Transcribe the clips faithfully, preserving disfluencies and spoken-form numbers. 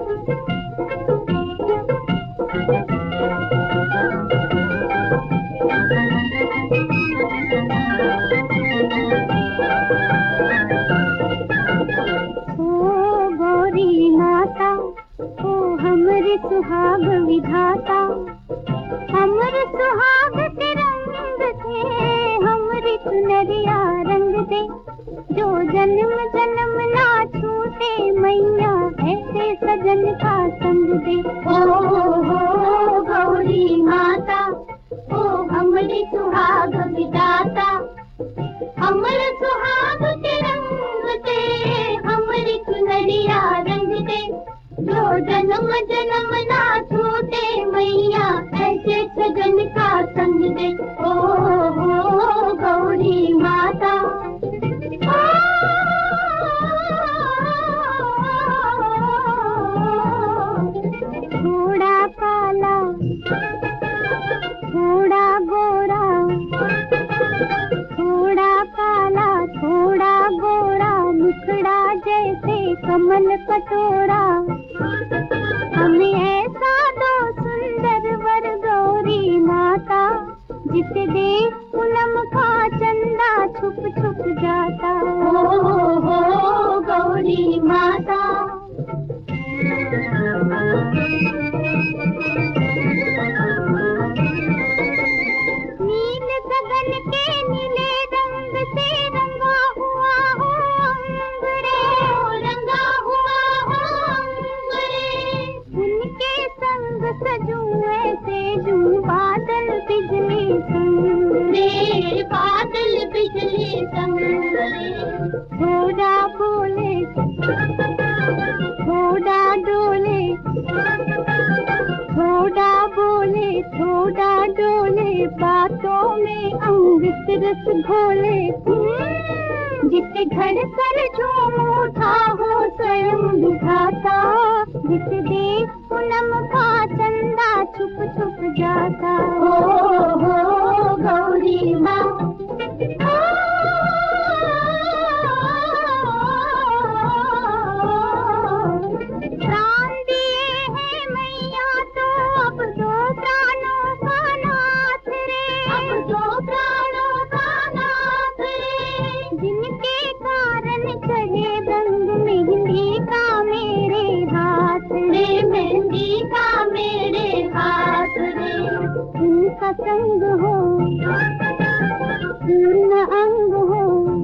सुहाग विधाता हमर सुहाग के रंग थे, हमरी चुनरिया रंग दे, जो जन्म जन्म ना छूटे मैया ऐसे सजन का संग दे। ओ हो गौरी माता, ओ हमरी सुहाग विधाता, हमर सुहाग के रंग दे, हमरी चुनरिया रंग दे, जो जन्म जन्म ना छूटे मैया ऐसे सजन का संग दे। ओ हो गौरी माता, थोड़ा काला थोड़ा गोरा, थोड़ा काला थोड़ा गोरा, मुखड़ा जैसे कमल कटोरा, हमें ऐसा दो सुंदर वर गौरी माता, जिसे देख पूनम का चंदा छुप छुप जाता। ओ हो गौरी माता, नील गगन के नीले रंग से रंगा हुआ हो अंबरे, रंगा हुआ हो अंबरे, उनके संग सजूं ऐसे जूं बादल बिजली संग रे, बादल बिजली संग रे। थोड़ा बोले थोड़ा डोले, थोड़ा बोले थोड़ा डोले, बातों में अमृत रस घोले, जिसे घर कर झूम उठा हो स्वयं विधाता, जिसे देख पूनम का चंदा छुप छुप जाता। ओ हो गौरी माँ, प्राण दिए हैं मैया तो अब दो प्राणों का नाथ रे, अब दो प्राणों का नाथ रे, जिनके कारण चढ़े रंग मेहंदी का मेरे हाथ रे, मेहंदी का मेरे हाथ रे। उनका संग हो पूर्ण अंग हो,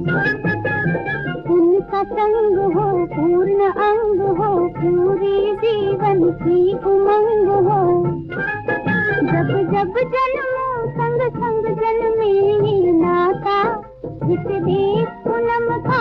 उनका संग हो पूर्ण अंग हो, पूरी जीवन की उमंग हो, जब जब जन्मो संग संग जन्मे ये नाता, जिसे देख पूनम का